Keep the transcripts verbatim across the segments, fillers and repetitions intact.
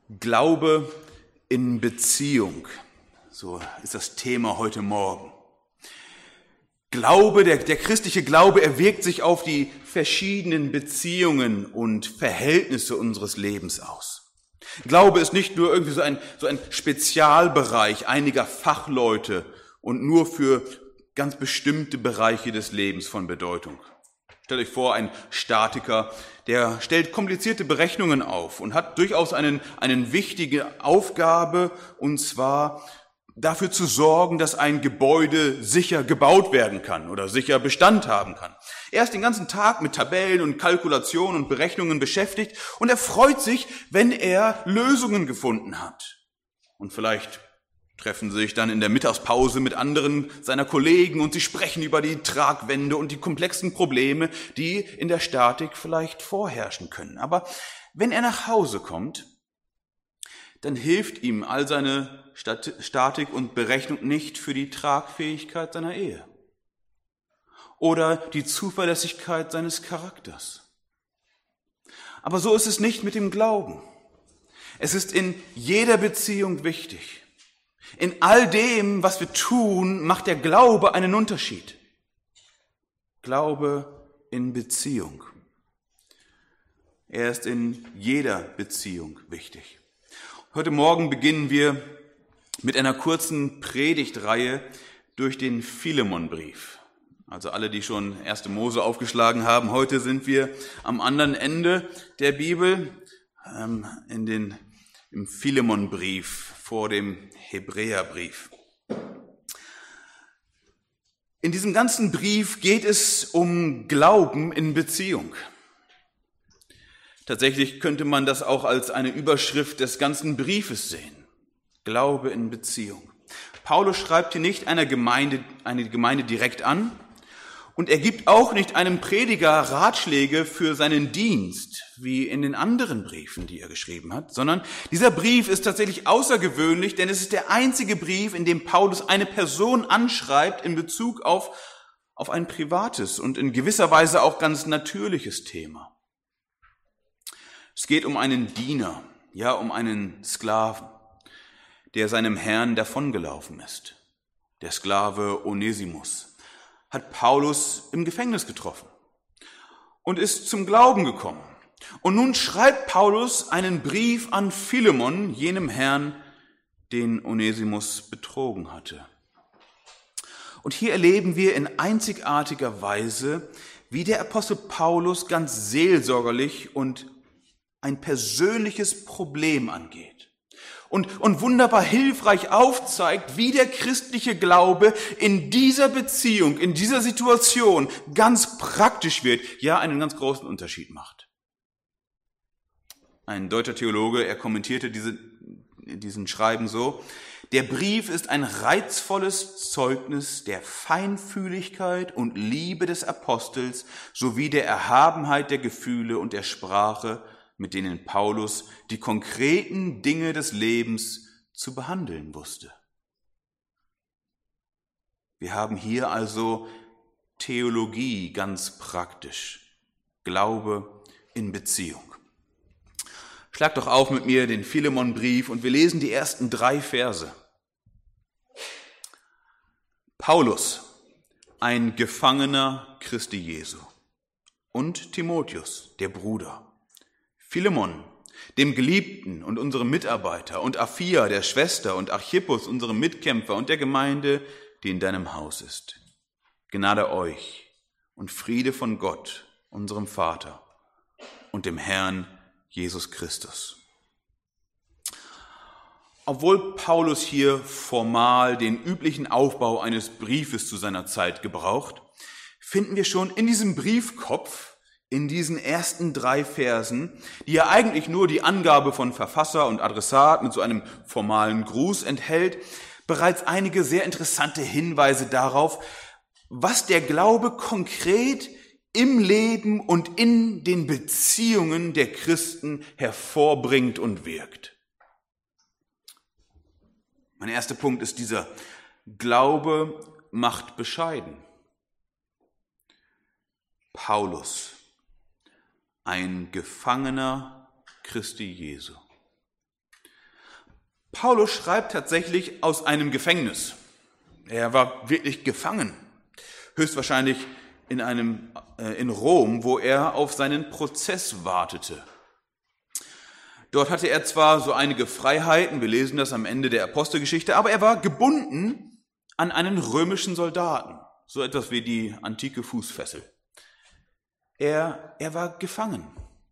Glaube in Beziehung, so ist das Thema heute Morgen. Glaube, der, der christliche Glaube, er wirkt sich auf die verschiedenen Beziehungen und Verhältnisse unseres Lebens aus. Glaube ist nicht nur irgendwie so ein, so ein Spezialbereich einiger Fachleute und nur für ganz bestimmte Bereiche des Lebens von Bedeutung. Stellt euch vor, ein Statiker, der stellt komplizierte Berechnungen auf und hat durchaus einen, eine wichtige Aufgabe, und zwar dafür zu sorgen, dass ein Gebäude sicher gebaut werden kann oder sicher Bestand haben kann. Er ist den ganzen Tag mit Tabellen und Kalkulationen und Berechnungen beschäftigt und er freut sich, wenn er Lösungen gefunden hat. Und vielleicht treffen sie sich dann in der Mittagspause mit anderen seiner Kollegen und sie sprechen über die Tragwände und die komplexen Probleme, die in der Statik vielleicht vorherrschen können. Aber wenn er nach Hause kommt, dann hilft ihm all seine Statik und Berechnung nicht für die Tragfähigkeit seiner Ehe oder die Zuverlässigkeit seines Charakters. Aber so ist es nicht mit dem Glauben. Es ist in jeder Beziehung wichtig. In all dem, was wir tun, macht der Glaube einen Unterschied. Glaube in Beziehung. Er ist in jeder Beziehung wichtig. Heute Morgen beginnen wir mit einer kurzen Predigtreihe durch den Philemonbrief. Also alle, die schon erste Mose aufgeschlagen haben, heute sind wir am anderen Ende der Bibel, ähm, in den, im Philemonbrief vor dem Hebräerbrief. In diesem ganzen Brief geht es um Glauben in Beziehung. Tatsächlich könnte man das auch als eine Überschrift des ganzen Briefes sehen. Glaube in Beziehung. Paulus schreibt hier nicht einer Gemeinde, eine Gemeinde direkt an und er gibt auch nicht einem Prediger Ratschläge für seinen Dienst, wie in den anderen Briefen, die er geschrieben hat, sondern dieser Brief ist tatsächlich außergewöhnlich, denn es ist der einzige Brief, in dem Paulus eine Person anschreibt in Bezug auf, auf ein privates und in gewisser Weise auch ganz natürliches Thema. Es geht um einen Diener, ja, um einen Sklaven, der seinem Herrn davongelaufen ist. Der Sklave Onesimus hat Paulus im Gefängnis getroffen und ist zum Glauben gekommen. Und nun schreibt Paulus einen Brief an Philemon, jenem Herrn, den Onesimus betrogen hatte. Und hier erleben wir in einzigartiger Weise, wie der Apostel Paulus ganz seelsorgerlich und ein persönliches Problem angeht. Und, und wunderbar hilfreich aufzeigt, wie der christliche Glaube in dieser Beziehung, in dieser Situation ganz praktisch wird, ja einen ganz großen Unterschied macht. Ein deutscher Theologe, er kommentierte diese, diesen Schreiben so: Der Brief ist ein reizvolles Zeugnis der Feinfühligkeit und Liebe des Apostels sowie der Erhabenheit der Gefühle und der Sprache, mit denen Paulus die konkreten Dinge des Lebens zu behandeln wusste. Wir haben hier also Theologie ganz praktisch, Glaube in Beziehung. Schlag doch auf mit mir den Philemonbrief und wir lesen die ersten drei Verse. Paulus, ein Gefangener Christi Jesu, und Timotheus, der Bruder, Philemon, dem Geliebten und unserem Mitarbeiter, und Aphia, der Schwester, und Archippus, unserem Mitkämpfer, und der Gemeinde, die in deinem Haus ist. Gnade euch und Friede von Gott, unserem Vater, und dem Herrn Jesus Christus. Obwohl Paulus hier formal den üblichen Aufbau eines Briefes zu seiner Zeit gebraucht, finden wir schon in diesem Briefkopf, in diesen ersten drei Versen, die ja eigentlich nur die Angabe von Verfasser und Adressat mit so einem formalen Gruß enthält, bereits einige sehr interessante Hinweise darauf, was der Glaube konkret im Leben und in den Beziehungen der Christen hervorbringt und wirkt. Mein erster Punkt ist dieser: Glaube macht bescheiden. Paulus, ein Gefangener Christi Jesu. Paulus schreibt tatsächlich aus einem Gefängnis. Er war wirklich gefangen, höchstwahrscheinlich in einem äh, in Rom, wo er auf seinen Prozess wartete. Dort hatte er zwar so einige Freiheiten, wir lesen das am Ende der Apostelgeschichte, aber er war gebunden an einen römischen Soldaten, so etwas wie die antike Fußfessel. Er, er war gefangen.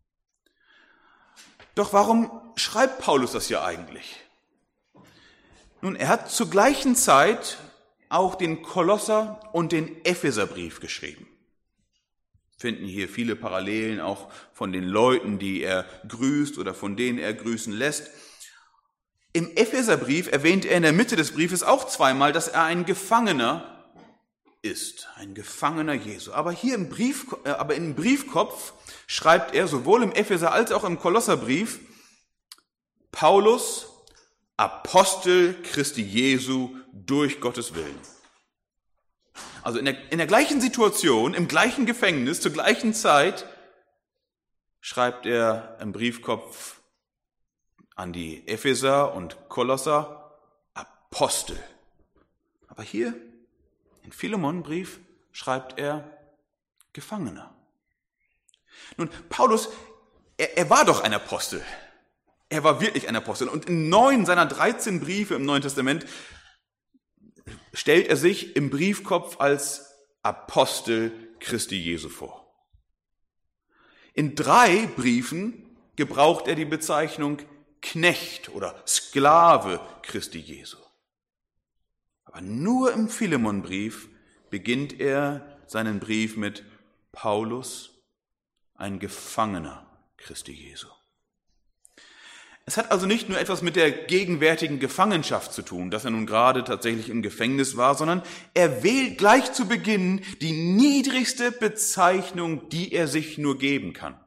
Doch warum schreibt Paulus das hier eigentlich? Nun, er hat zur gleichen Zeit auch den Kolosser- und den Epheserbrief geschrieben. Finden hier viele Parallelen auch von den Leuten, die er grüßt oder von denen er grüßen lässt. Im Epheserbrief erwähnt er in der Mitte des Briefes auch zweimal, dass er ein Gefangener ist, ein Gefangener Jesu. Aber hier im Brief, äh, aber im Briefkopf schreibt er sowohl im Epheser als auch im Kolosserbrief: Paulus, Apostel Christi Jesu durch Gottes Willen. Also in der, in der gleichen Situation, im gleichen Gefängnis, zur gleichen Zeit, schreibt er im Briefkopf an die Epheser und Kolosser: Apostel. Aber hier im Philemonbrief schreibt er Gefangener. Nun, Paulus, er, er war doch ein Apostel. Er war wirklich ein Apostel. Und in neun seiner dreizehn Briefe im Neuen Testament stellt er sich im Briefkopf als Apostel Christi Jesu vor. In drei Briefen gebraucht er die Bezeichnung Knecht oder Sklave Christi Jesu. Aber nur im Philemonbrief beginnt er seinen Brief mit Paulus, ein Gefangener Christi Jesu. Es hat also nicht nur etwas mit der gegenwärtigen Gefangenschaft zu tun, dass er nun gerade tatsächlich im Gefängnis war, sondern er wählt gleich zu Beginn die niedrigste Bezeichnung, die er sich nur geben kann.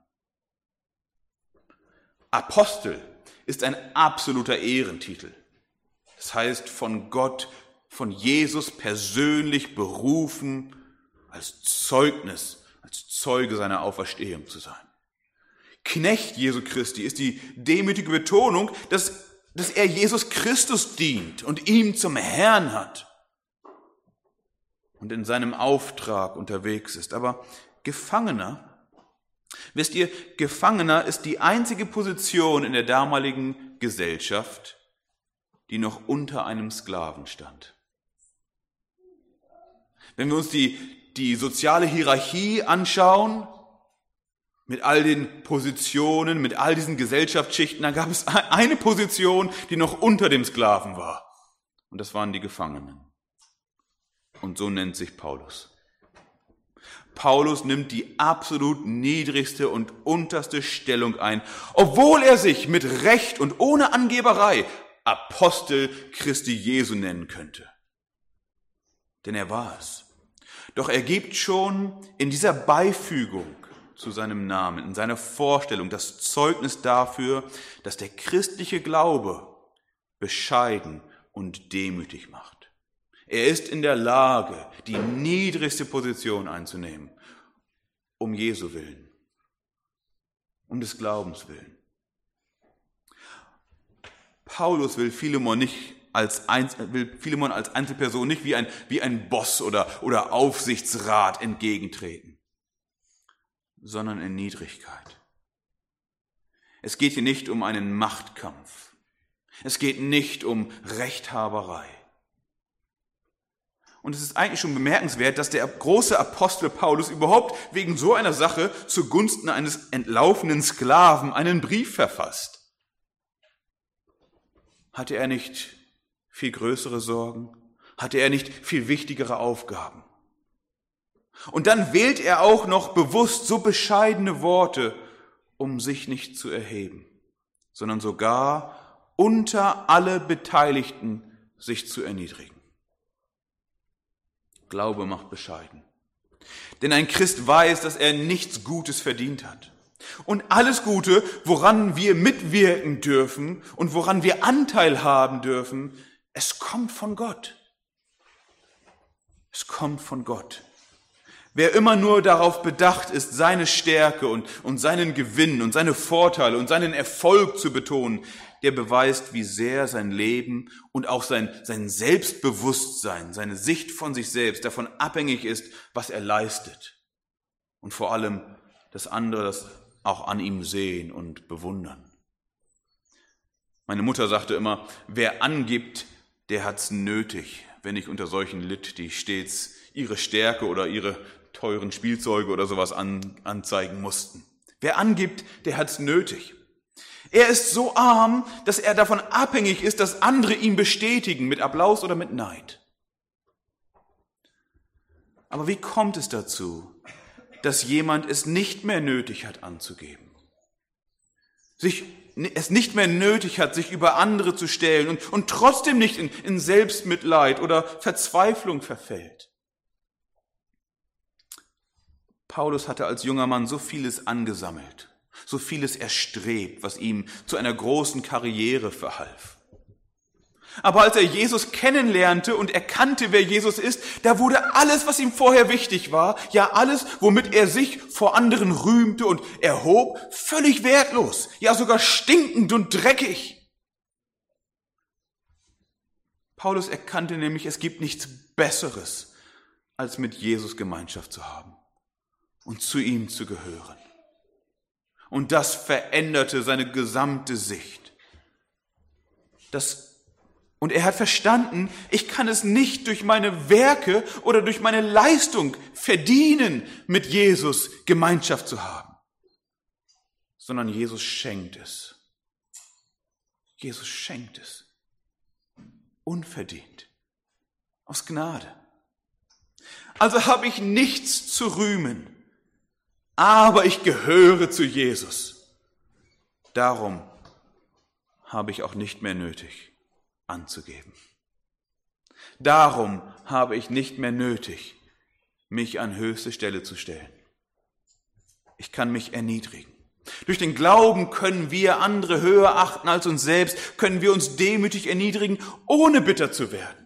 Apostel ist ein absoluter Ehrentitel. Das heißt, von Gott, von Jesus persönlich berufen, als Zeugnis, als Zeuge seiner Auferstehung zu sein. Knecht Jesu Christi ist die demütige Betonung, dass, dass er Jesus Christus dient und ihm zum Herrn hat und in seinem Auftrag unterwegs ist. Aber Gefangener, wisst ihr, Gefangener ist die einzige Position in der damaligen Gesellschaft, die noch unter einem Sklaven stand. Wenn wir uns die, die soziale Hierarchie anschauen, mit all den Positionen, mit all diesen Gesellschaftsschichten, da gab es eine Position, die noch unter dem Sklaven war. Und das waren die Gefangenen. Und so nennt sich Paulus. Paulus nimmt die absolut niedrigste und unterste Stellung ein, obwohl er sich mit Recht und ohne Angeberei Apostel Christi Jesu nennen könnte. Denn er war es. Doch er gibt schon in dieser Beifügung zu seinem Namen, in seiner Vorstellung das Zeugnis dafür, dass der christliche Glaube bescheiden und demütig macht. Er ist in der Lage, die niedrigste Position einzunehmen, um Jesu willen, um des Glaubens willen. Paulus will Philemon nicht als Einzel, will Philemon als Einzelperson nicht wie ein, wie ein Boss oder, oder Aufsichtsrat entgegentreten, sondern in Niedrigkeit. Es geht hier nicht um einen Machtkampf. Es geht nicht um Rechthaberei. Und es ist eigentlich schon bemerkenswert, dass der große Apostel Paulus überhaupt wegen so einer Sache zugunsten eines entlaufenen Sklaven einen Brief verfasst. Hatte er nicht viel größere Sorgen? Hatte er nicht viel wichtigere Aufgaben? Und dann wählt er auch noch bewusst so bescheidene Worte, um sich nicht zu erheben, sondern sogar unter alle Beteiligten sich zu erniedrigen. Glaube macht bescheiden. Denn ein Christ weiß, dass er nichts Gutes verdient hat. Und alles Gute, woran wir mitwirken dürfen und woran wir Anteil haben dürfen, es kommt von Gott. Es kommt von Gott. Wer immer nur darauf bedacht ist, seine Stärke und, und seinen Gewinn und seine Vorteile und seinen Erfolg zu betonen, der beweist, wie sehr sein Leben und auch sein, sein Selbstbewusstsein, seine Sicht von sich selbst davon abhängig ist, was er leistet. Und vor allem, dass andere das auch an ihm sehen und bewundern. Meine Mutter sagte immer, wer angibt, der hat's nötig, wenn ich unter solchen litt, die stets ihre Stärke oder ihre teuren Spielzeuge oder sowas an, anzeigen mussten. Wer angibt, der hat's nötig. Er ist so arm, dass er davon abhängig ist, dass andere ihn bestätigen, mit Applaus oder mit Neid. Aber wie kommt es dazu, dass jemand es nicht mehr nötig hat anzugeben? Sich, es nicht mehr nötig hat, sich über andere zu stellen und, und trotzdem nicht in, in Selbstmitleid oder Verzweiflung verfällt. Paulus hatte als junger Mann so vieles angesammelt, so vieles erstrebt, was ihm zu einer großen Karriere verhalf. Aber als er Jesus kennenlernte und erkannte, wer Jesus ist, da wurde alles, was ihm vorher wichtig war, ja alles, womit er sich vor anderen rühmte und erhob, völlig wertlos, ja sogar stinkend und dreckig. Paulus erkannte nämlich, es gibt nichts Besseres, als mit Jesus Gemeinschaft zu haben und zu ihm zu gehören. Und das veränderte seine gesamte Sicht. Das Und er hat verstanden, ich kann es nicht durch meine Werke oder durch meine Leistung verdienen, mit Jesus Gemeinschaft zu haben, sondern Jesus schenkt es. Jesus schenkt es. Unverdient. Aus Gnade. Also habe ich nichts zu rühmen, aber ich gehöre zu Jesus. Darum habe ich auch nicht mehr nötig, anzugeben. Darum habe ich nicht mehr nötig, mich an höchste Stelle zu stellen. Ich kann mich erniedrigen. Durch den Glauben können wir andere höher achten als uns selbst, können wir uns demütig erniedrigen, ohne bitter zu werden.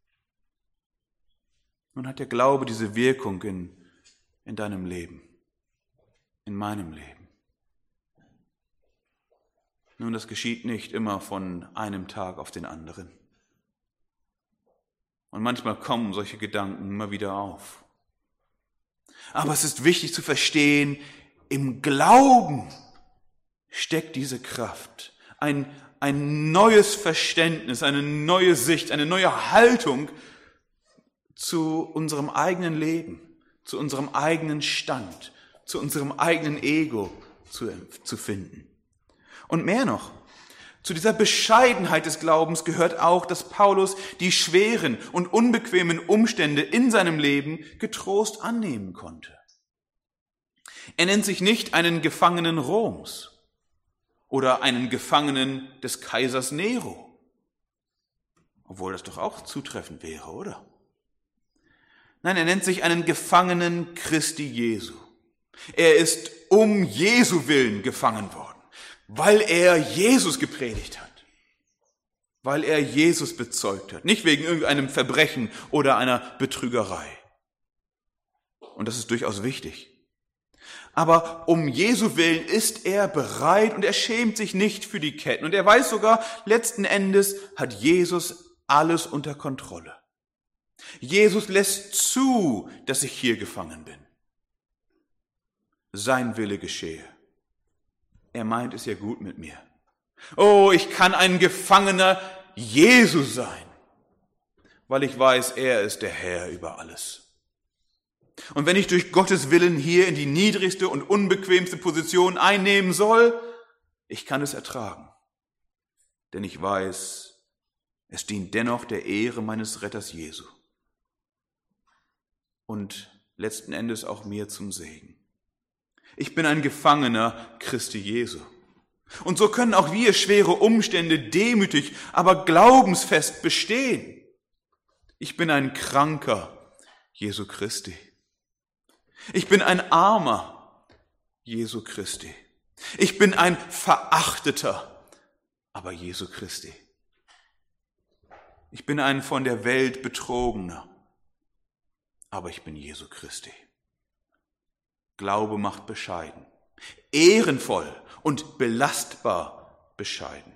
Nun hat der Glaube diese Wirkung in, in deinem Leben, in meinem Leben. Nun, das geschieht nicht immer von einem Tag auf den anderen. Und manchmal kommen solche Gedanken immer wieder auf. Aber es ist wichtig zu verstehen, im Glauben steckt diese Kraft. Ein, ein neues Verständnis, eine neue Sicht, eine neue Haltung zu unserem eigenen Leben, zu unserem eigenen Stand, zu unserem eigenen Ego zu, zu finden. Und mehr noch, zu dieser Bescheidenheit des Glaubens gehört auch, dass Paulus die schweren und unbequemen Umstände in seinem Leben getrost annehmen konnte. Er nennt sich nicht einen Gefangenen Roms oder einen Gefangenen des Kaisers Nero, obwohl das doch auch zutreffend wäre, oder? Nein, er nennt sich einen Gefangenen Christi Jesu. Er ist um Jesu willen gefangen worden, weil er Jesus gepredigt hat, weil er Jesus bezeugt hat, nicht wegen irgendeinem Verbrechen oder einer Betrügerei. Und das ist durchaus wichtig. Aber um Jesu willen ist er bereit und er schämt sich nicht für die Ketten. Und er weiß sogar, letzten Endes hat Jesus alles unter Kontrolle. Jesus lässt zu, dass ich hier gefangen bin. Sein Wille geschehe. Er meint es ja gut mit mir. Oh, ich kann ein Gefangener Jesu sein, weil ich weiß, er ist der Herr über alles. Und wenn ich durch Gottes Willen hier in die niedrigste und unbequemste Position einnehmen soll, ich kann es ertragen. Denn ich weiß, es dient dennoch der Ehre meines Retters Jesu. Und letzten Endes auch mir zum Segen. Ich bin ein Gefangener Christi Jesu. Und so können auch wir schwere Umstände demütig, aber glaubensfest bestehen. Ich bin ein Kranker Jesu Christi. Ich bin ein Armer Jesu Christi. Ich bin ein Verachteter, aber Jesu Christi. Ich bin ein von der Welt Betrogener, aber ich bin Jesu Christi. Glaube macht bescheiden. Ehrenvoll und belastbar bescheiden.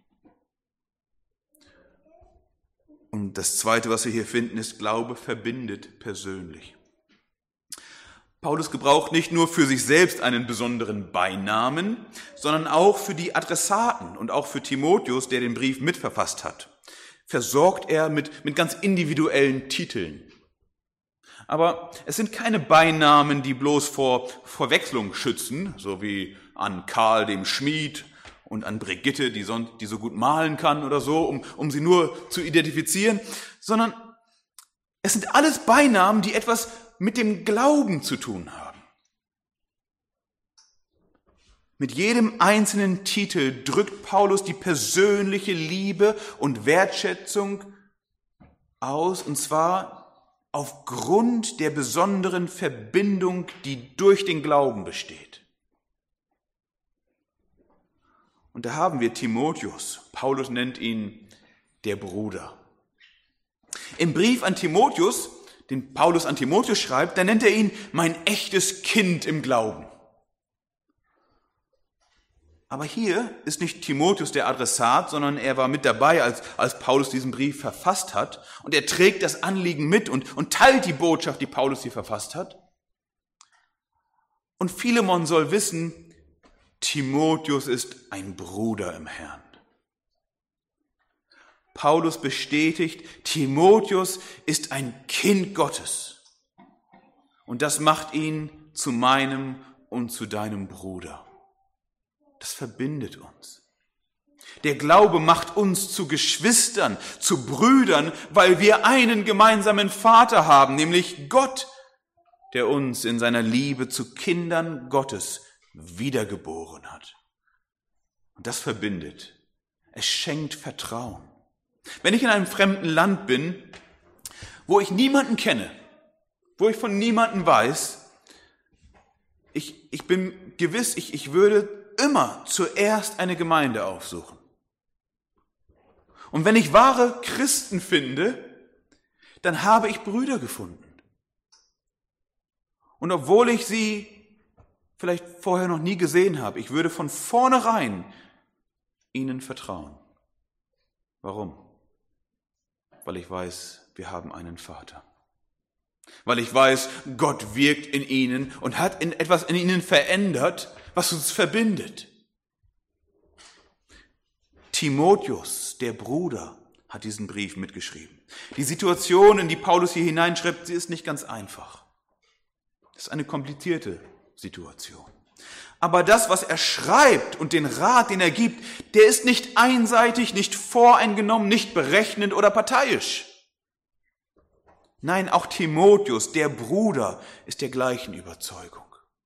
Und das Zweite, was wir hier finden, ist, Glaube verbindet persönlich. Paulus gebraucht nicht nur für sich selbst einen besonderen Beinamen, sondern auch für die Adressaten und auch für Timotheus, der den Brief mitverfasst hat, versorgt er mit, mit ganz individuellen Titeln. Aber es sind keine Beinamen, die bloß vor Verwechslung schützen, so wie an Karl dem Schmied und an Brigitte, die so, die so gut malen kann oder so, um, um sie nur zu identifizieren, sondern es sind alles Beinamen, die etwas mit dem Glauben zu tun haben. Mit jedem einzelnen Titel drückt Paulus die persönliche Liebe und Wertschätzung aus, und zwar aufgrund der besonderen Verbindung, die durch den Glauben besteht. Und da haben wir Timotheus. Paulus nennt ihn der Bruder. Im Brief an Timotheus, den Paulus an Timotheus schreibt, da nennt er ihn mein echtes Kind im Glauben. Aber hier ist nicht Timotheus der Adressat, sondern er war mit dabei, als, als Paulus diesen Brief verfasst hat. Und er trägt das Anliegen mit und, und teilt die Botschaft, die Paulus hier verfasst hat. Und Philemon soll wissen, Timotheus ist ein Bruder im Herrn. Paulus bestätigt, Timotheus ist ein Kind Gottes. Und das macht ihn zu meinem und zu deinem Bruder. Das verbindet uns. Der Glaube macht uns zu Geschwistern, zu Brüdern, weil wir einen gemeinsamen Vater haben, nämlich Gott, der uns in seiner Liebe zu Kindern Gottes wiedergeboren hat. Und das verbindet. Es schenkt Vertrauen. Wenn ich in einem fremden Land bin, wo ich niemanden kenne, wo ich von niemandem weiß, ich, ich bin gewiss, ich, ich würde immer zuerst eine Gemeinde aufsuchen. Und wenn ich wahre Christen finde, dann habe ich Brüder gefunden. Und obwohl ich sie vielleicht vorher noch nie gesehen habe, ich würde von vornherein ihnen vertrauen. Warum? Weil ich weiß, wir haben einen Vater. Weil ich weiß, Gott wirkt in ihnen und hat in etwas in ihnen verändert, was uns verbindet. Timotheus, der Bruder, hat diesen Brief mitgeschrieben. Die Situation, in die Paulus hier hineinschreibt, sie ist nicht ganz einfach. Das ist eine komplizierte Situation. Aber das, was er schreibt und den Rat, den er gibt, der ist nicht einseitig, nicht voreingenommen, nicht berechnend oder parteiisch. Nein, auch Timotheus, der Bruder, ist der gleichen Überzeugung.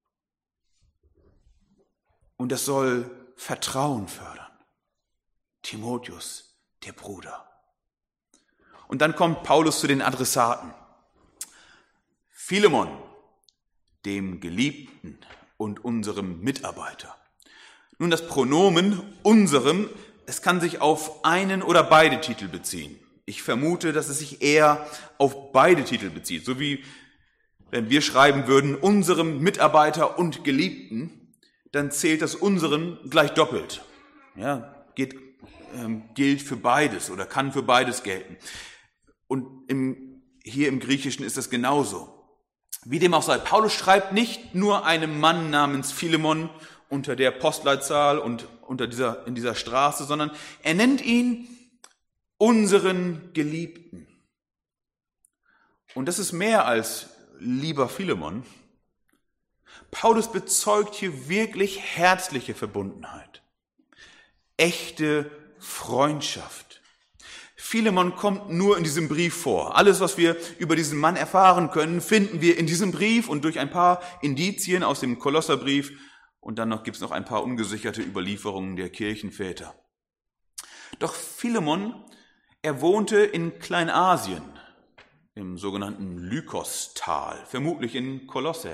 Und das soll Vertrauen fördern. Timotheus, der Bruder. Und dann kommt Paulus zu den Adressaten. Philemon, dem Geliebten und unserem Mitarbeiter. Nun, das Pronomen unserem, es kann sich auf einen oder beide Titel beziehen. Ich vermute, dass es sich eher auf beide Titel bezieht. So wie wenn wir schreiben würden, unserem Mitarbeiter und Geliebten, dann zählt das unseren gleich doppelt. Ja, geht, ähm, gilt für beides oder kann für beides gelten. Und im, hier im Griechischen ist das genauso. Wie dem auch sei, Paulus schreibt nicht nur einem Mann namens Philemon unter der Postleitzahl und unter dieser, in dieser Straße, sondern er nennt ihn unseren Geliebten. Und das ist mehr als lieber Philemon. Paulus bezeugt hier wirklich herzliche Verbundenheit, echte Freundschaft. Philemon kommt nur in diesem Brief vor. Alles, was wir über diesen Mann erfahren können, finden wir in diesem Brief und durch ein paar Indizien aus dem Kolosserbrief. Und dann noch gibt es noch ein paar ungesicherte Überlieferungen der Kirchenväter. Doch Philemon, er wohnte in Kleinasien, im sogenannten Lykostal, vermutlich in Kolosse.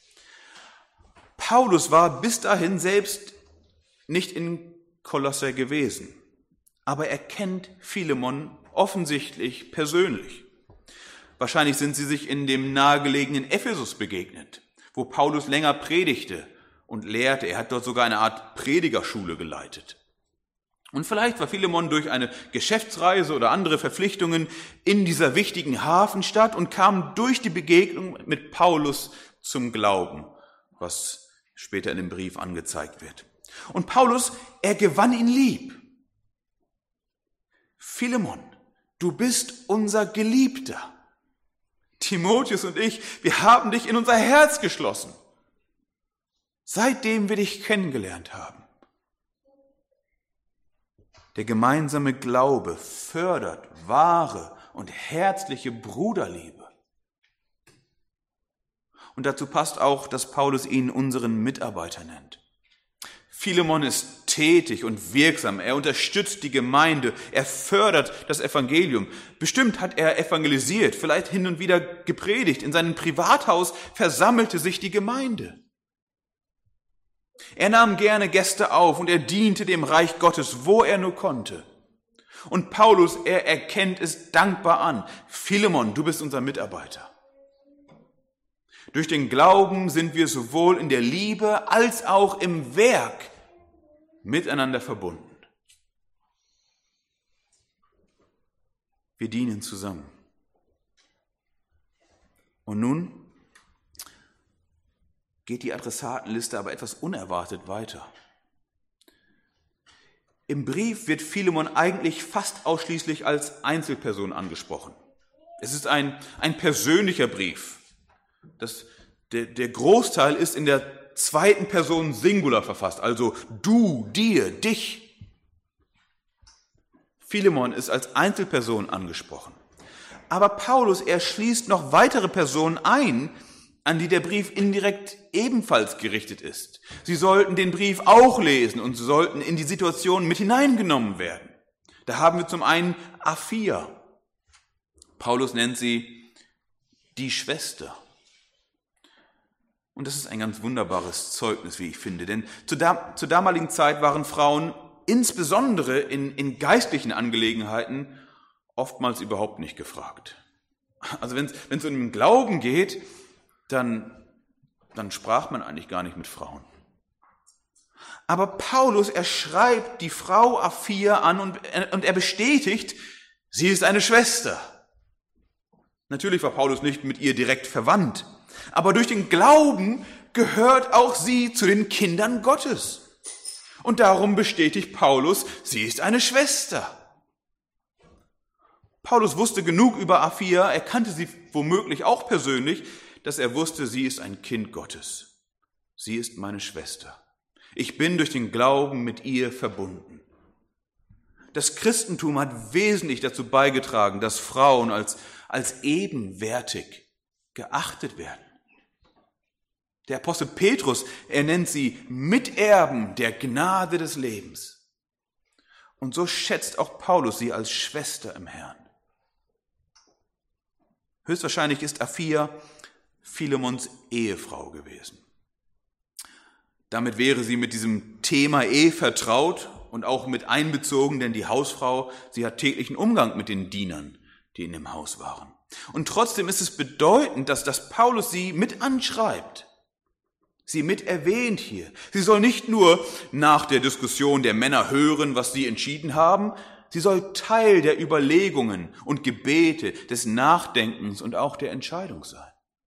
Paulus war bis dahin selbst nicht in Kolosse gewesen. Aber er kennt Philemon offensichtlich persönlich. Wahrscheinlich sind sie sich in dem nahegelegenen Ephesus begegnet. wo Paulus länger predigte und lehrte. Er hat dort sogar eine Art Predigerschule geleitet. Und vielleicht war Philemon durch eine Geschäftsreise oder andere Verpflichtungen in dieser wichtigen Hafenstadt und kam durch die Begegnung mit Paulus zum Glauben, was später in dem Brief angezeigt wird. Und Paulus, er gewann ihn lieb. Philemon, du bist unser Geliebter. Timotheus und ich, wir haben dich in unser Herz geschlossen, seitdem wir dich kennengelernt haben. Der gemeinsame Glaube fördert wahre und herzliche Bruderliebe. Und dazu passt auch, dass Paulus ihn unseren Mitarbeiter nennt. Philemon ist tätig und wirksam. Er unterstützt die Gemeinde. Er fördert das Evangelium. Bestimmt hat er evangelisiert, vielleicht hin und wieder gepredigt. In seinem Privathaus versammelte sich die Gemeinde. Er nahm gerne Gäste auf und er diente dem Reich Gottes, wo er nur konnte. Und Paulus, er erkennt es dankbar an. Philemon, du bist unser Mitarbeiter. Durch den Glauben sind wir sowohl in der Liebe als auch im Werk miteinander verbunden. Wir dienen zusammen. Und nun geht die Adressatenliste aber etwas unerwartet weiter. Im Brief wird Philemon eigentlich fast ausschließlich als Einzelperson angesprochen. Es ist ein, ein persönlicher Brief. Das, der, der Großteil ist in der zweiten Person Singular verfasst, also du, dir, dich. Philemon ist als Einzelperson angesprochen. Aber Paulus, er schließt noch weitere Personen ein, an die der Brief indirekt ebenfalls gerichtet ist. Sie sollten den Brief auch lesen und sie sollten in die Situation mit hineingenommen werden. Da haben wir zum einen Apphia. Paulus nennt sie die Schwester. Und das ist ein ganz wunderbares Zeugnis, wie ich finde. Denn zur, da, zur damaligen Zeit waren Frauen insbesondere in, in geistlichen Angelegenheiten oftmals überhaupt nicht gefragt. Also wenn es um den Glauben geht, dann, dann sprach man eigentlich gar nicht mit Frauen. Aber Paulus, er schreibt die Frau Apphia an und, und er bestätigt, sie ist eine Schwester. Natürlich war Paulus nicht mit ihr direkt verwandt, aber durch den Glauben gehört auch sie zu den Kindern Gottes. Und darum bestätigt Paulus, sie ist eine Schwester. Paulus wusste genug über Apphia, er kannte sie womöglich auch persönlich, dass er wusste, sie ist ein Kind Gottes. Sie ist meine Schwester. Ich bin durch den Glauben mit ihr verbunden. Das Christentum hat wesentlich dazu beigetragen, dass Frauen als, als ebenwertig geachtet werden. Der Apostel Petrus, er nennt sie Miterben der Gnade des Lebens. Und so schätzt auch Paulus sie als Schwester im Herrn. Höchstwahrscheinlich ist Apphia Philemons Ehefrau gewesen. Damit wäre sie mit diesem Thema Ehe vertraut und auch mit einbezogen, denn die Hausfrau, sie hat täglichen Umgang mit den Dienern, die in dem Haus waren. Und trotzdem ist es bedeutend, dass, dass Paulus sie mit anschreibt, sie mit erwähnt hier. Sie soll nicht nur nach der Diskussion der Männer hören, was sie entschieden haben, sie soll Teil der Überlegungen und Gebete, des Nachdenkens und auch der Entscheidung sein.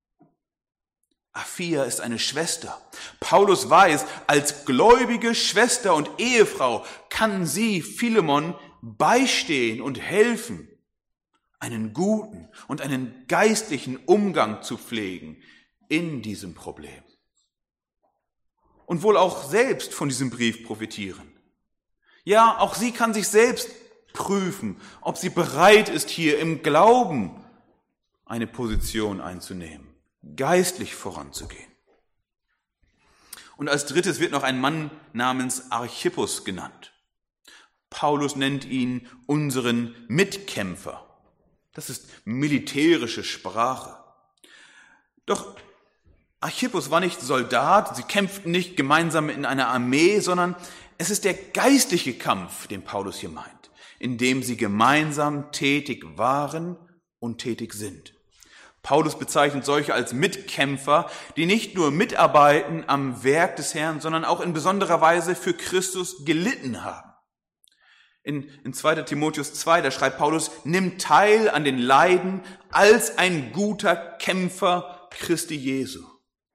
Apphia ist eine Schwester. Paulus weiß, als gläubige Schwester und Ehefrau kann sie Philemon beistehen und helfen, einen guten und einen geistlichen Umgang zu pflegen in diesem Problem. Und wohl auch selbst von diesem Brief profitieren. Ja, auch sie kann sich selbst prüfen, ob sie bereit ist, hier im Glauben eine Position einzunehmen, geistlich voranzugehen. Und als drittes wird noch ein Mann namens Archippus genannt. Paulus nennt ihn unseren Mitkämpfer. Das ist militärische Sprache. Doch Archippus war nicht Soldat, sie kämpften nicht gemeinsam in einer Armee, sondern es ist der geistliche Kampf, den Paulus hier meint, in dem sie gemeinsam tätig waren und tätig sind. Paulus bezeichnet solche als Mitkämpfer, die nicht nur mitarbeiten am Werk des Herrn, sondern auch in besonderer Weise für Christus gelitten haben. In, in zweiter Timotheus zwei, da schreibt Paulus, nimm teil an den Leiden als ein guter Kämpfer Christi Jesu.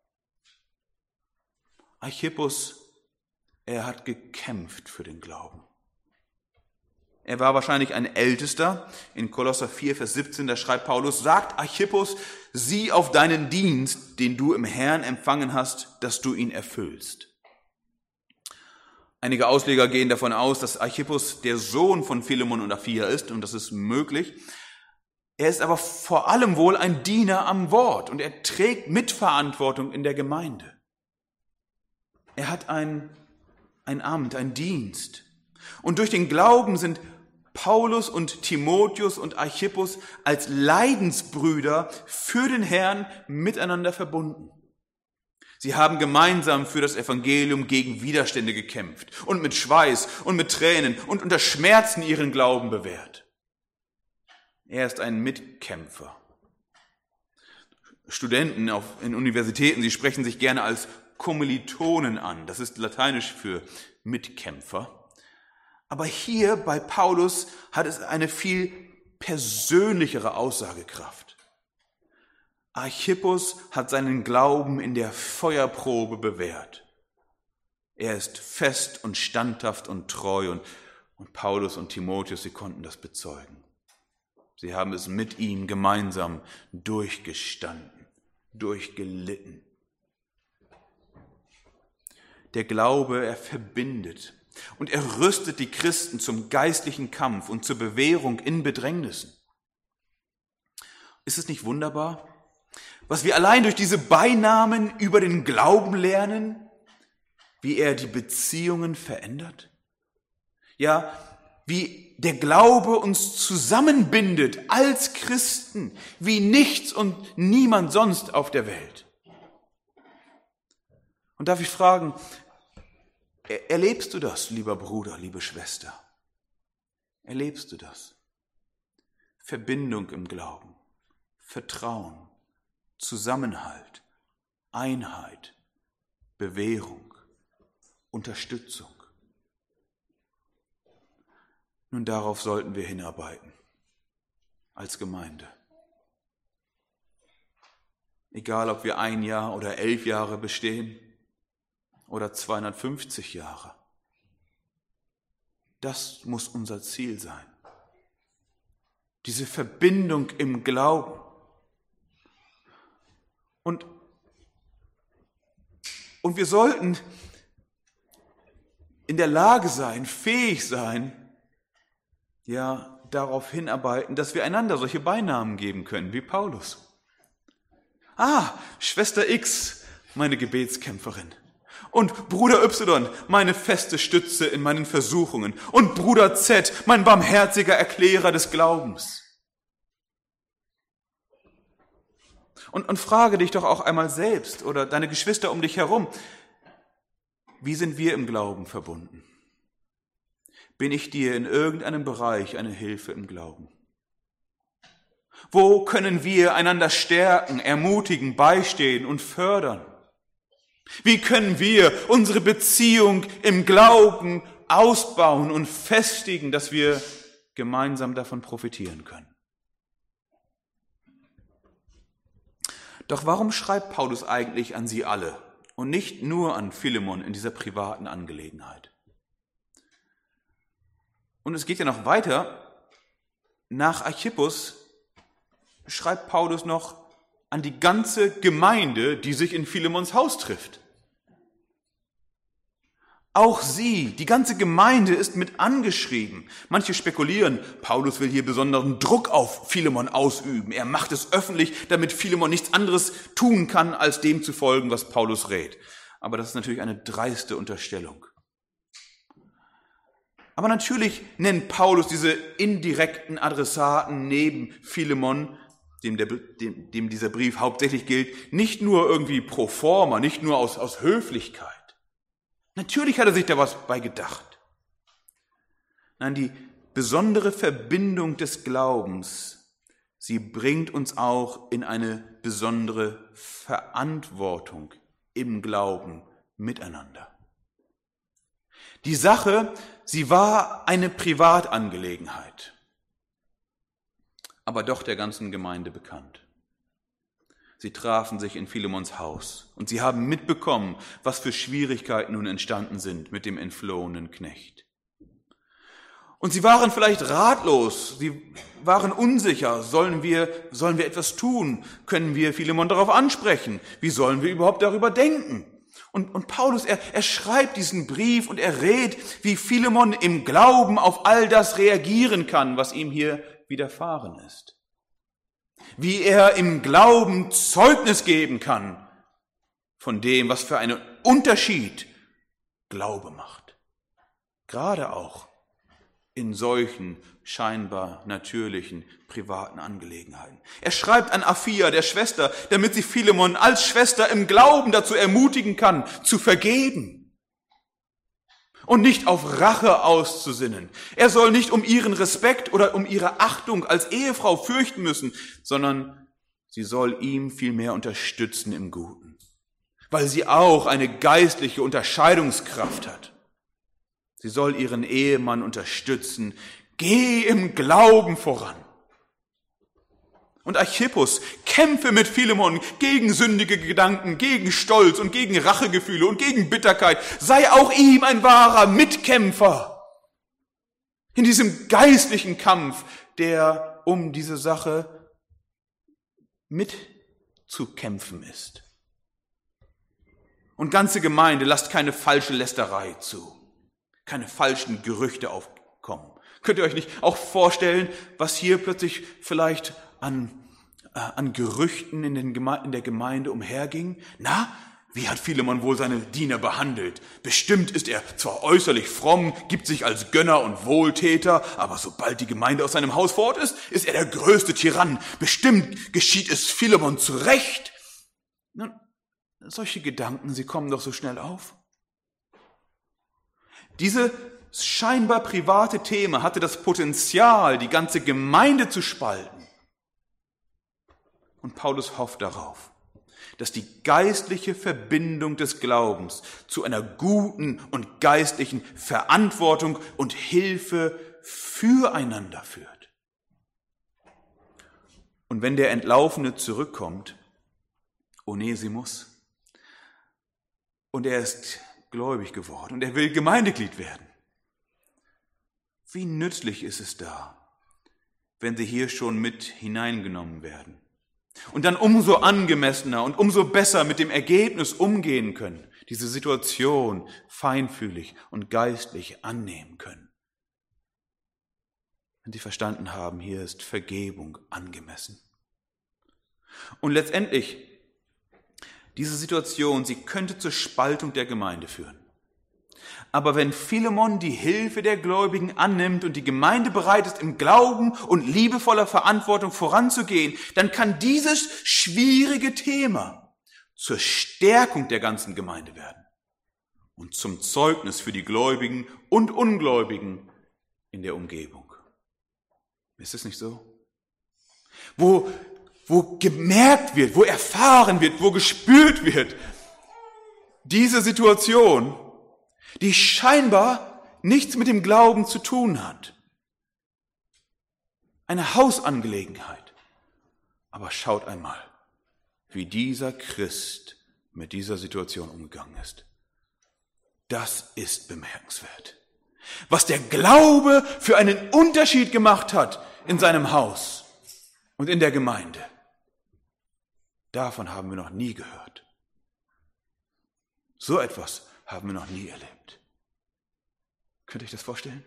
Archippus, er hat gekämpft für den Glauben. Er war wahrscheinlich ein Ältester. In Kolosser vier, Vers siebzehn, da schreibt Paulus, sagt Archippus, sieh auf deinen Dienst, den du im Herrn empfangen hast, dass du ihn erfüllst. Einige Ausleger gehen davon aus, dass Archippus der Sohn von Philemon und Apphia ist, und das ist möglich. Er ist aber vor allem wohl ein Diener am Wort und er trägt Mitverantwortung in der Gemeinde. Er hat ein, ein Amt, ein Dienst. Und durch den Glauben sind Paulus und Timotheus und Archippus als Leidensbrüder für den Herrn miteinander verbunden. Sie haben gemeinsam für das Evangelium gegen Widerstände gekämpft und mit Schweiß und mit Tränen und unter Schmerzen ihren Glauben bewährt. Er ist ein Mitkämpfer. Studenten auf, in Universitäten, sie sprechen sich gerne als Kommilitonen an. Das ist lateinisch für Mitkämpfer. Aber hier bei Paulus hat es eine viel persönlichere Aussagekraft. Archippus hat seinen Glauben in der Feuerprobe bewährt. Er ist fest und standhaft und treu und, und Paulus und Timotheus, sie konnten das bezeugen. Sie haben es mit ihm gemeinsam durchgestanden, durchgelitten. Der Glaube, er verbindet. Und er rüstet die Christen zum geistlichen Kampf und zur Bewährung in Bedrängnissen. Ist es nicht wunderbar, was wir allein durch diese Beinamen über den Glauben lernen, wie er die Beziehungen verändert? Ja, wie der Glaube uns zusammenbindet als Christen, wie nichts und niemand sonst auf der Welt. Und darf ich fragen, erlebst du das, lieber Bruder, liebe Schwester? Erlebst du das? Verbindung im Glauben, Vertrauen, Zusammenhalt, Einheit, Bewährung, Unterstützung. Nun, darauf sollten wir hinarbeiten, als Gemeinde. Egal, ob wir ein Jahr oder elf Jahre bestehen, oder zweihundertfünfzig Jahre. Das muss unser Ziel sein. Diese Verbindung im Glauben. Und, und wir sollten in der Lage sein, fähig sein, ja, darauf hinarbeiten, dass wir einander solche Beinamen geben können, wie Paulus. Ah, Schwester X, meine Gebetskämpferin. Und Bruder Y, meine feste Stütze in meinen Versuchungen. Und Bruder Z, mein barmherziger Erklärer des Glaubens. Und, und frage dich doch auch einmal selbst oder deine Geschwister um dich herum, wie sind wir im Glauben verbunden? Bin ich dir in irgendeinem Bereich eine Hilfe im Glauben? Wo können wir einander stärken, ermutigen, beistehen und fördern? Wie können wir unsere Beziehung im Glauben ausbauen und festigen, dass wir gemeinsam davon profitieren können? Doch warum schreibt Paulus eigentlich an sie alle und nicht nur an Philemon in dieser privaten Angelegenheit? Und es geht ja noch weiter. Nach Archippus schreibt Paulus noch an die ganze Gemeinde, die sich in Philemons Haus trifft. Auch sie, die ganze Gemeinde ist mit angeschrieben. Manche spekulieren, Paulus will hier besonderen Druck auf Philemon ausüben. Er macht es öffentlich, damit Philemon nichts anderes tun kann, als dem zu folgen, was Paulus rät. Aber das ist natürlich eine dreiste Unterstellung. Aber natürlich nennt Paulus diese indirekten Adressaten neben Philemon, dem, der, dem, dem dieser Brief hauptsächlich gilt, nicht nur irgendwie pro forma, nicht nur aus, aus Höflichkeit. Natürlich hat er sich da was bei gedacht. Nein, die besondere Verbindung des Glaubens, sie bringt uns auch in eine besondere Verantwortung im Glauben miteinander. Die Sache, sie war eine Privatangelegenheit, aber doch der ganzen Gemeinde bekannt. Sie trafen sich in Philemons Haus und sie haben mitbekommen, was für Schwierigkeiten nun entstanden sind mit dem entflohenen Knecht. Und sie waren vielleicht ratlos, sie waren unsicher, sollen wir, sollen wir etwas tun? Können wir Philemon darauf ansprechen? Wie sollen wir überhaupt darüber denken? Und, und Paulus, er, er schreibt diesen Brief und er rät, wie Philemon im Glauben auf all das reagieren kann, was ihm hier widerfahren ist. Wie er im Glauben Zeugnis geben kann von dem, was für einen Unterschied Glaube macht. Gerade auch in solchen scheinbar natürlichen, privaten Angelegenheiten. Er schreibt an Aphia, der Schwester, damit sie Philemon als Schwester im Glauben dazu ermutigen kann, zu vergeben und nicht auf Rache auszusinnen. Er soll nicht um ihren Respekt oder um ihre Achtung als Ehefrau fürchten müssen, sondern sie soll ihm vielmehr unterstützen im Guten, weil sie auch eine geistliche Unterscheidungskraft hat. Sie soll ihren Ehemann unterstützen. Geh im Glauben voran. Und Archippus, kämpfe mit Philemon gegen sündige Gedanken, gegen Stolz und gegen Rachegefühle und gegen Bitterkeit. Sei auch ihm ein wahrer Mitkämpfer in diesem geistlichen Kampf, der um diese Sache mitzukämpfen ist. Und ganze Gemeinde, lasst keine falsche Lästerei zu. Keine falschen Gerüchte aufkommen. Könnt ihr euch nicht auch vorstellen, was hier plötzlich vielleicht an, äh, an Gerüchten in, den Geme- in der Gemeinde umherging? Na, wie hat Philemon wohl seine Diener behandelt? Bestimmt ist er zwar äußerlich fromm, gibt sich als Gönner und Wohltäter, aber sobald die Gemeinde aus seinem Haus fort ist, ist er der größte Tyrann. Bestimmt geschieht es Philemon zurecht. Nun, solche Gedanken, sie kommen doch so schnell auf. Diese scheinbar private Thema hatte das Potenzial, die ganze Gemeinde zu spalten. Und Paulus hofft darauf, dass die geistliche Verbindung des Glaubens zu einer guten und geistlichen Verantwortung und Hilfe füreinander führt. Und wenn der Entlaufene zurückkommt, Onesimus, und er ist gläubig geworden und er will Gemeindeglied werden. Wie nützlich ist es da, wenn sie hier schon mit hineingenommen werden und dann umso angemessener und umso besser mit dem Ergebnis umgehen können, diese Situation feinfühlig und geistlich annehmen können. Wenn sie verstanden haben, hier ist Vergebung angemessen. Und letztendlich diese Situation, sie könnte zur Spaltung der Gemeinde führen. Aber wenn Philemon die Hilfe der Gläubigen annimmt und die Gemeinde bereit ist, im Glauben und liebevoller Verantwortung voranzugehen, dann kann dieses schwierige Thema zur Stärkung der ganzen Gemeinde werden und zum Zeugnis für die Gläubigen und Ungläubigen in der Umgebung. Ist es nicht so? Wo wo gemerkt wird, wo erfahren wird, wo gespürt wird, diese Situation, die scheinbar nichts mit dem Glauben zu tun hat. Eine Hausangelegenheit. Aber schaut einmal, wie dieser Christ mit dieser Situation umgegangen ist. Das ist bemerkenswert. Was der Glaube für einen Unterschied gemacht hat in seinem Haus und in der Gemeinde. Davon haben wir noch nie gehört. So etwas haben wir noch nie erlebt. Könnt ihr euch das vorstellen?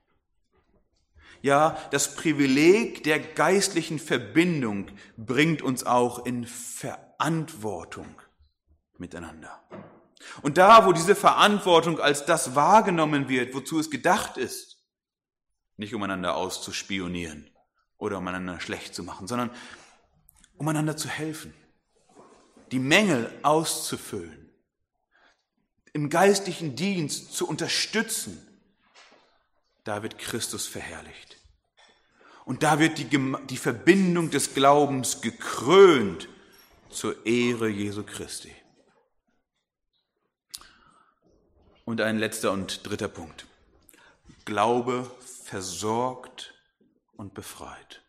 Ja, das Privileg der geistlichen Verbindung bringt uns auch in Verantwortung miteinander. Und da, wo diese Verantwortung als das wahrgenommen wird, wozu es gedacht ist, nicht um einander auszuspionieren oder um einander schlecht zu machen, sondern um einander zu helfen, die Mängel auszufüllen, im geistlichen Dienst zu unterstützen, da wird Christus verherrlicht. Und da wird die, die Verbindung des Glaubens gekrönt zur Ehre Jesu Christi. Und ein letzter und dritter Punkt. Glaube versorgt und befreit.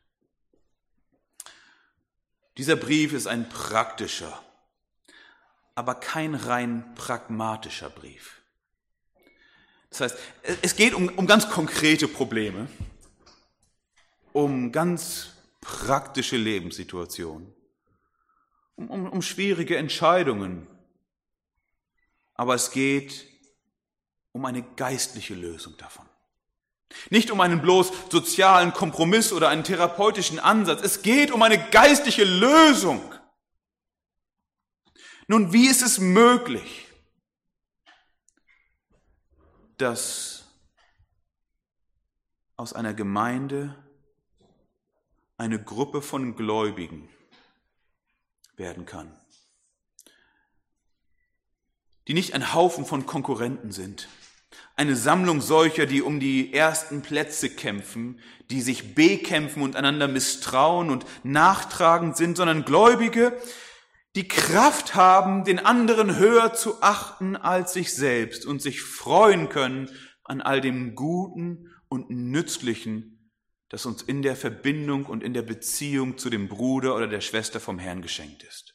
Dieser Brief ist ein praktischer, aber kein rein pragmatischer Brief. Das heißt, es geht um, um ganz konkrete Probleme, um ganz praktische Lebenssituationen, um, um, um schwierige Entscheidungen. Aber es geht um eine geistliche Lösung davon. Nicht um einen bloß sozialen Kompromiss oder einen therapeutischen Ansatz. Es geht um eine geistliche Lösung. Nun, wie ist es möglich, dass aus einer Gemeinde eine Gruppe von Gläubigen werden kann, die nicht ein Haufen von Konkurrenten sind, eine Sammlung solcher, die um die ersten Plätze kämpfen, die sich bekämpfen und einander misstrauen und nachtragend sind, sondern Gläubige, die Kraft haben, den anderen höher zu achten als sich selbst und sich freuen können an all dem Guten und Nützlichen, das uns in der Verbindung und in der Beziehung zu dem Bruder oder der Schwester vom Herrn geschenkt ist.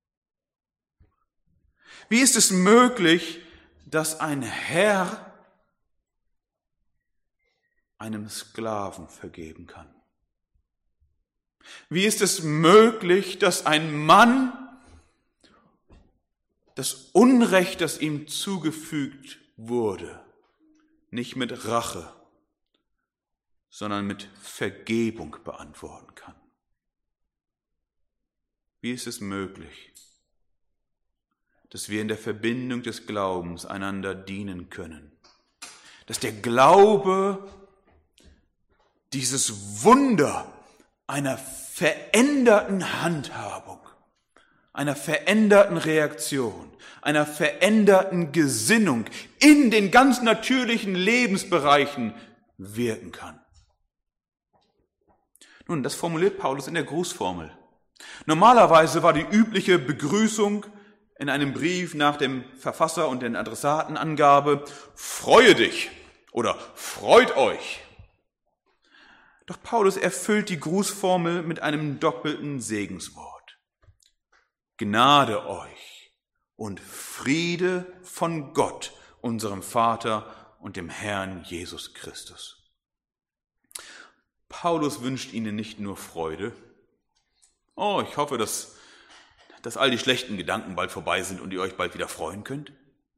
Wie ist es möglich, dass ein Herr einem Sklaven vergeben kann? Wie ist es möglich, dass ein Mann das Unrecht, das ihm zugefügt wurde, nicht mit Rache, sondern mit Vergebung beantworten kann? Wie ist es möglich, dass wir in der Verbindung des Glaubens einander dienen können? Dass der Glaube dieses Wunder einer veränderten Handhabung, einer veränderten Reaktion, einer veränderten Gesinnung in den ganz natürlichen Lebensbereichen wirken kann. Nun, das formuliert Paulus in der Grußformel. Normalerweise war die übliche Begrüßung in einem Brief nach dem Verfasser und den Adressatenangabe: Freue dich oder freut euch. Doch Paulus erfüllt die Grußformel mit einem doppelten Segenswort. Gnade euch und Friede von Gott, unserem Vater und dem Herrn Jesus Christus. Paulus wünscht ihnen nicht nur Freude. Oh, ich hoffe, dass, dass all die schlechten Gedanken bald vorbei sind und ihr euch bald wieder freuen könnt.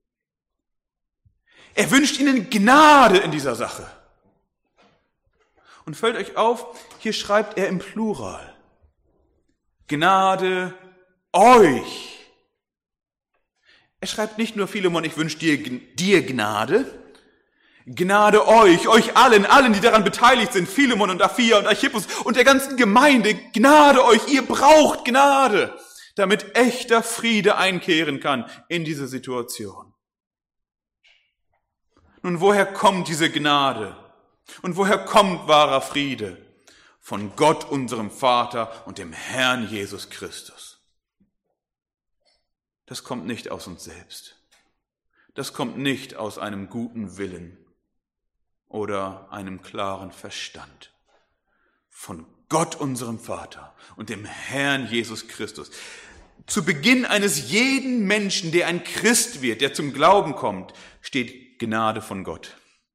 Er wünscht ihnen Gnade in dieser Sache. Und fällt euch auf, hier schreibt er im Plural. Gnade euch. Er schreibt nicht nur, Philemon, ich wünsche dir, dir Gnade. Gnade euch, euch allen, allen, die daran beteiligt sind, Philemon und Aphia und Archippus und der ganzen Gemeinde. Gnade euch, ihr braucht Gnade, damit echter Friede einkehren kann in diese Situation. Nun, woher kommt diese Gnade? Und woher kommt wahrer Friede? Von Gott, unserem Vater und dem Herrn Jesus Christus. Das kommt nicht aus uns selbst. Das kommt nicht aus einem guten Willen oder einem klaren Verstand. Von Gott, unserem Vater und dem Herrn Jesus Christus. Zu Beginn eines jeden Menschen, der ein Christ wird, der zum Glauben kommt, steht Gnade von Gott.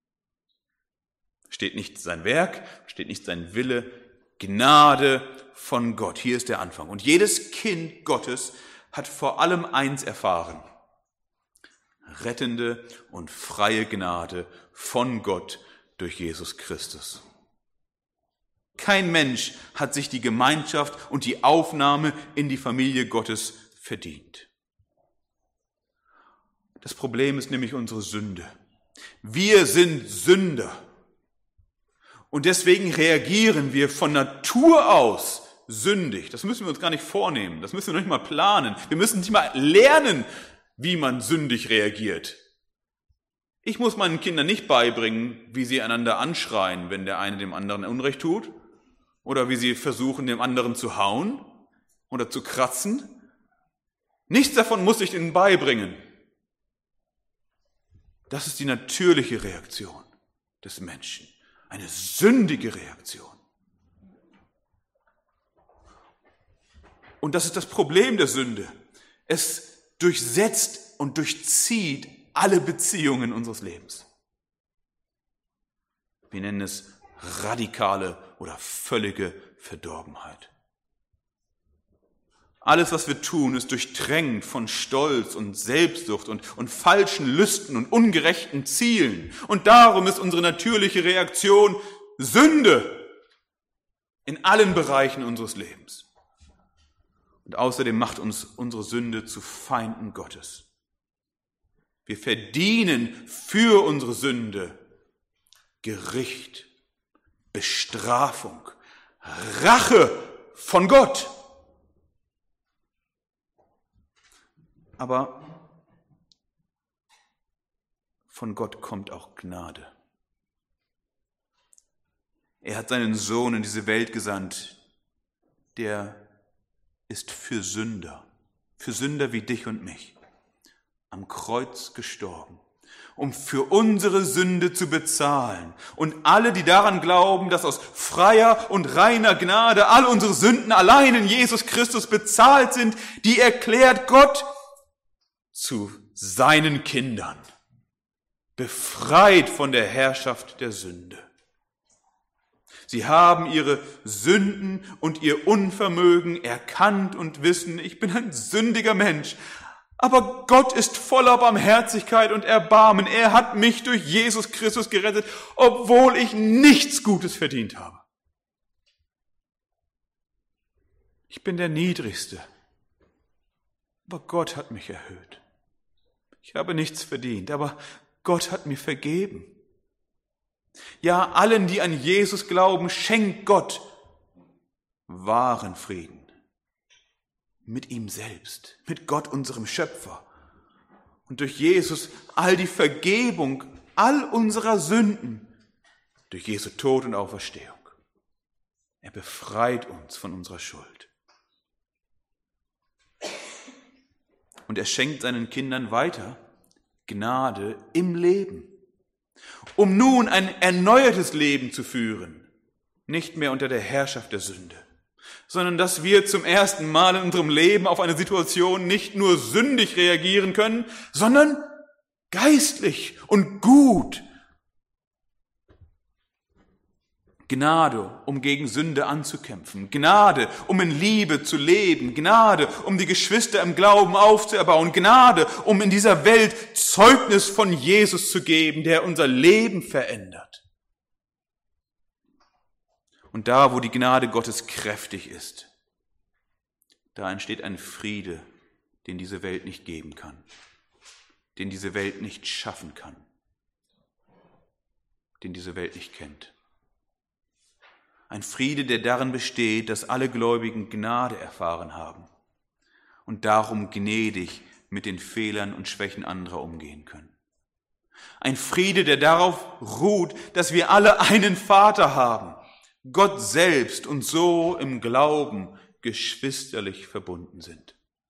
Steht nicht sein Werk, steht nicht sein Wille, Gnade von Gott. Hier ist der Anfang. Und jedes Kind Gottes hat vor allem eins erfahren: rettende und freie Gnade von Gott durch Jesus Christus. Kein Mensch hat sich die Gemeinschaft und die Aufnahme in die Familie Gottes verdient. Das Problem ist nämlich unsere Sünde. Wir sind Sünder. Und deswegen reagieren wir von Natur aus sündig. Das müssen wir uns gar nicht vornehmen. Das müssen wir noch nicht mal planen. Wir müssen nicht mal lernen, wie man sündig reagiert. Ich muss meinen Kindern nicht beibringen, wie sie einander anschreien, wenn der eine dem anderen Unrecht tut. oder wie sie versuchen, dem anderen zu hauen oder zu kratzen. Nichts davon muss ich ihnen beibringen. Das ist die natürliche Reaktion des Menschen, eine sündige Reaktion. Und das ist das Problem der Sünde. Es durchsetzt und durchzieht alle Beziehungen unseres Lebens. Wir nennen es radikale oder völlige Verdorbenheit. Alles, was wir tun, ist durchtränkt von Stolz und Selbstsucht und, und falschen Lüsten und ungerechten Zielen. Und darum ist unsere natürliche Reaktion Sünde in allen Bereichen unseres Lebens. Und außerdem macht uns unsere Sünde zu Feinden Gottes. Wir verdienen für unsere Sünde Gericht, Bestrafung, Rache von Gott. Aber von Gott kommt auch Gnade. Er hat seinen Sohn in diese Welt gesandt, der ist für Sünder, für Sünder wie dich und mich, am Kreuz gestorben, um für unsere Sünde zu bezahlen. Und alle, die daran glauben, dass aus freier und reiner Gnade all unsere Sünden allein in Jesus Christus bezahlt sind, die erklärt Gott zu seinen Kindern, befreit von der Herrschaft der Sünde. Sie haben ihre Sünden und ihr Unvermögen erkannt und wissen, ich bin ein sündiger Mensch. Aber Gott ist voller Barmherzigkeit und Erbarmen. Er hat mich durch Jesus Christus gerettet, obwohl ich nichts Gutes verdient habe. Ich bin der Niedrigste, aber Gott hat mich erhöht. Ich habe nichts verdient, aber Gott hat mir vergeben. Ja, allen, die an Jesus glauben, schenkt Gott wahren Frieden. Mit ihm selbst, mit Gott, unserem Schöpfer. Und durch Jesus all die Vergebung all unserer Sünden, durch Jesu Tod und Auferstehung. Er befreit uns von unserer Schuld. Und er schenkt seinen Kindern weiter Gnade im Leben, um nun ein erneuertes Leben zu führen, nicht mehr unter der Herrschaft der Sünde, sondern dass wir zum ersten Mal in unserem Leben auf eine Situation nicht nur sündig reagieren können, sondern geistlich und gut. Gnade, um gegen Sünde anzukämpfen. Gnade, um in Liebe zu leben. Gnade, um die Geschwister im Glauben aufzuerbauen. Gnade, um in dieser Welt Zeugnis von Jesus zu geben, der unser Leben verändert. Und da, wo die Gnade Gottes kräftig ist, da entsteht ein Friede, den diese Welt nicht geben kann, den diese Welt nicht schaffen kann, den diese Welt nicht kennt. Ein Friede, der darin besteht, dass alle Gläubigen Gnade erfahren haben und darum gnädig mit den Fehlern und Schwächen anderer umgehen können. Ein Friede, der darauf ruht, dass wir alle einen Vater haben, Gott selbst, und so im Glauben geschwisterlich verbunden sind.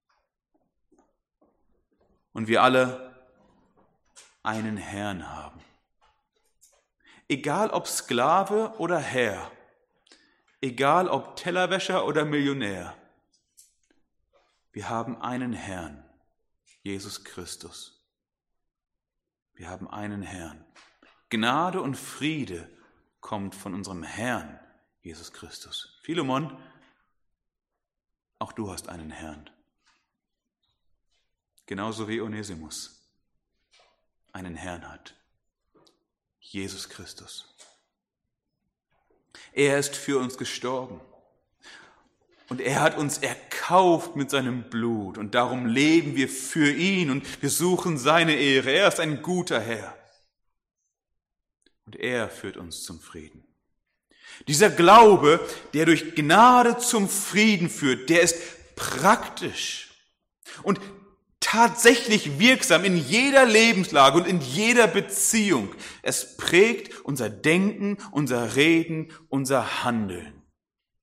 Und wir alle einen Herrn haben. Egal ob Sklave oder Herr, egal ob Tellerwäscher oder Millionär, wir haben einen Herrn, Jesus Christus. Wir haben einen Herrn. Gnade und Friede kommt von unserem Herrn, Jesus Christus. Philemon, auch du hast einen Herrn. Genauso wie Onesimus einen Herrn hat. Jesus Christus. Er ist für uns gestorben. Und er hat uns erkauft mit seinem Blut. Und darum leben wir für ihn und wir suchen seine Ehre. Er ist ein guter Herr. Und er führt uns zum Frieden. Dieser Glaube, der durch Gnade zum Frieden führt, der ist praktisch und tatsächlich wirksam in jeder Lebenslage und in jeder Beziehung. Es prägt unser Denken, unser Reden, unser Handeln.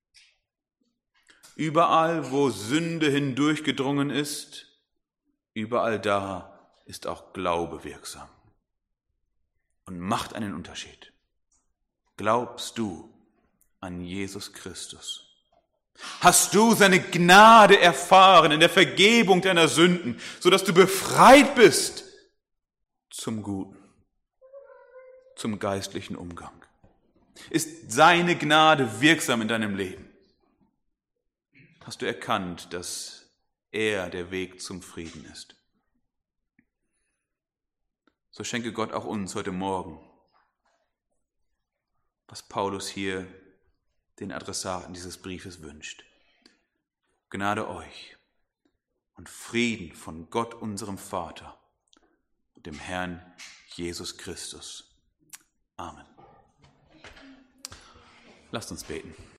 Überall, wo Sünde hindurchgedrungen ist, überall da ist auch Glaube wirksam und macht einen Unterschied. Glaubst du an Jesus Christus? Hast du seine Gnade erfahren in der Vergebung deiner Sünden, sodass du befreit bist zum Guten, zum geistlichen Umgang? Ist seine Gnade wirksam in deinem Leben? Hast du erkannt, dass er der Weg zum Frieden ist? So schenke Gott auch uns heute Morgen, was Paulus hier den Adressaten dieses Briefes wünscht. Gnade euch und Frieden von Gott, unserem Vater und dem Herrn Jesus Christus. Amen. Lasst uns beten.